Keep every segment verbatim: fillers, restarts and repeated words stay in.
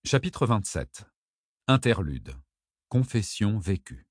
Chapitre vingt-sept. Interlude. Confession vécue.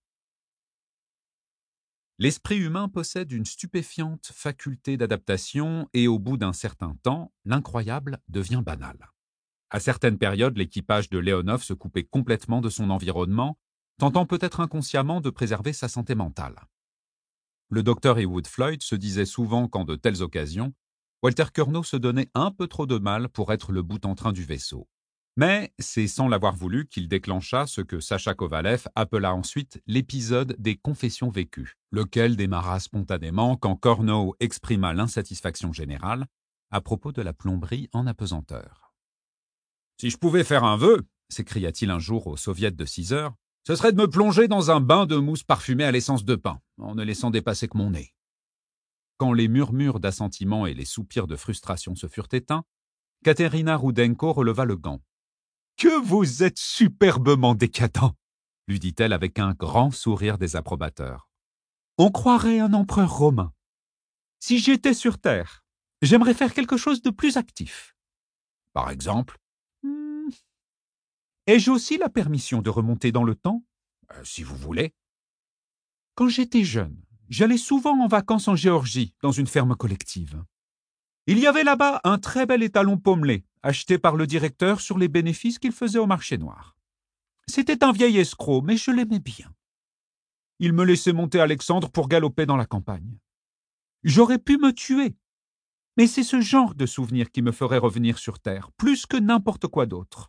L'esprit humain possède une stupéfiante faculté d'adaptation et au bout d'un certain temps, l'incroyable devient banal. À certaines périodes, l'équipage de Leonov se coupait complètement de son environnement, tentant peut-être inconsciemment de préserver sa santé mentale. Le docteur Heywood Floyd se disait souvent qu'en de telles occasions, Walter Curnow se donnait un peu trop de mal pour être le boute-en-train du vaisseau. Mais c'est sans l'avoir voulu qu'il déclencha ce que Sacha Kovalev appela ensuite l'épisode des confessions vécues, lequel démarra spontanément quand Curnow exprima l'insatisfaction générale à propos de la plomberie en apesanteur. « Si je pouvais faire un vœu, s'écria-t-il un jour au soviet de six heures, ce serait de me plonger dans un bain de mousse parfumée à l'essence de pin, en ne laissant dépasser que mon nez. » Quand les murmures d'assentiment et les soupirs de frustration se furent éteints, Katerina Rudenko releva le gant. « Que vous êtes superbement décadent !» lui dit-elle avec un grand sourire désapprobateur. « On croirait un empereur romain. Si j'étais sur Terre, j'aimerais faire quelque chose de plus actif. Par exemple, hmm, ai-je aussi la permission de remonter dans le temps ? euh, Si vous voulez. Quand j'étais jeune, j'allais souvent en vacances en Géorgie, dans une ferme collective. Il y avait là-bas un très bel étalon pommelé, acheté par le directeur sur les bénéfices qu'il faisait au marché noir. C'était un vieil escroc, mais je l'aimais bien. Il me laissait monter Alexandre pour galoper dans la campagne. J'aurais pu me tuer, mais c'est ce genre de souvenir qui me ferait revenir sur Terre, plus que n'importe quoi d'autre.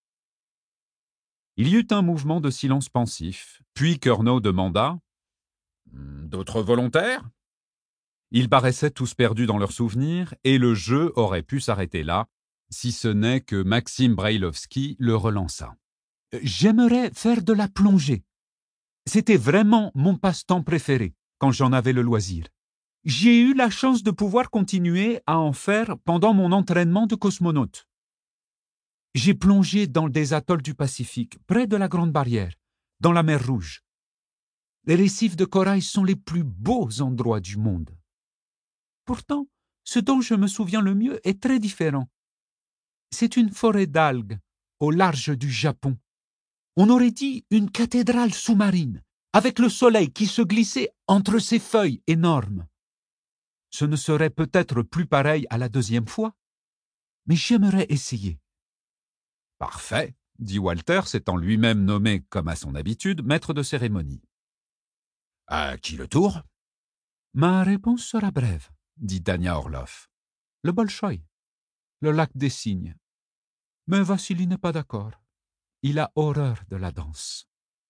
Il y eut un mouvement de silence pensif, puis Curnow demanda « D'autres volontaires ?» Ils paraissaient tous perdus dans leurs souvenirs, et le jeu aurait pu s'arrêter là, si ce n'est que Maxime Brailovski le relança. « J'aimerais faire de la plongée. C'était vraiment mon passe-temps préféré, quand j'en avais le loisir. J'ai eu la chance de pouvoir continuer à en faire pendant mon entraînement de cosmonaute. J'ai plongé dans des atolls du Pacifique, près de la Grande Barrière, dans la mer Rouge. Les récifs de corail sont les plus beaux endroits du monde. Pourtant, ce dont je me souviens le mieux est très différent. C'est une forêt d'algues au large du Japon. On aurait dit une cathédrale sous-marine, avec le soleil qui se glissait entre ses feuilles énormes. Ce ne serait peut-être plus pareil à la deuxième fois, mais j'aimerais essayer. « Parfait, » dit Walter, s'étant lui-même nommé, comme à son habitude, maître de cérémonie. « À qui le tour ?»« Ma réponse sera brève, » dit Dania Orlov. « Le Bolchoï, le lac des cygnes. Mais Vassili n'est pas d'accord. Il a horreur de la danse. »«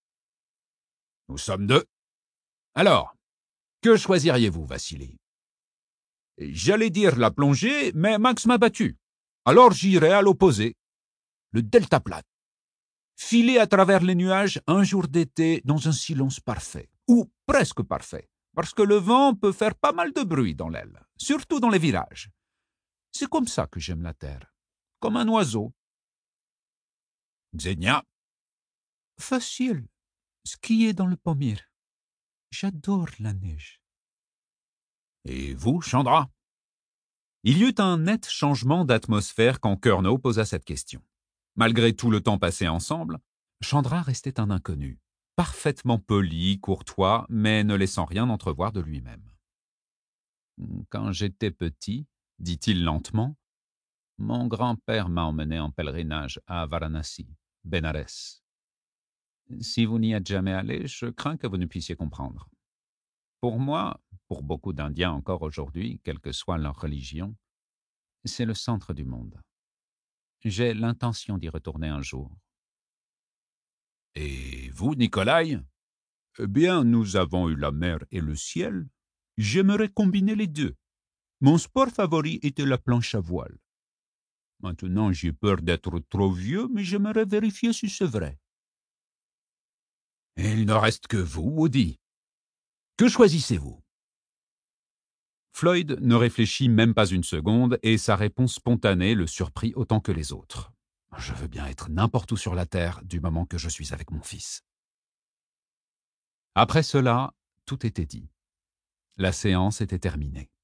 Nous sommes deux. Alors, que choisiriez-vous, Vassili ?»« J'allais dire la plongée, mais Max m'a battu. Alors j'irai à l'opposé. Le deltaplane. Filer à travers les nuages un jour d'été dans un silence parfait, ou presque parfait, parce que le vent peut faire pas mal de bruit dans l'aile, surtout dans les virages. C'est comme ça que j'aime la terre, comme un oiseau. »« Xenia ?»« Facile. Skier dans le Pamir. J'adore la neige. »« Et vous, Chandra ?» Il y eut un net changement d'atmosphère quand Curnow posa cette question. Malgré tout le temps passé ensemble, Chandra restait un inconnu, parfaitement poli, courtois, mais ne laissant rien entrevoir de lui-même. « Quand j'étais petit, dit-il lentement, mon grand-père m'a emmené en pèlerinage à Varanasi, Bénarès. Si vous n'y êtes jamais allé, je crains que vous ne puissiez comprendre. Pour moi, pour beaucoup d'Indiens encore aujourd'hui, quelle que soit leur religion, c'est le centre du monde. J'ai l'intention d'y retourner un jour. »« Et vous, Nikolai ?»« Eh bien, nous avons eu la mer et le ciel. J'aimerais combiner les deux. Mon sport favori était la planche à voile. Maintenant, j'ai peur d'être trop vieux, mais j'aimerais vérifier si c'est vrai. »« Et il ne reste que vous, Woody. Que choisissez-vous ?» Floyd ne réfléchit même pas une seconde et sa réponse spontanée le surprit autant que les autres. « Je veux bien être n'importe où sur la terre du moment que je suis avec mon fils. » Après cela, tout était dit. La séance était terminée.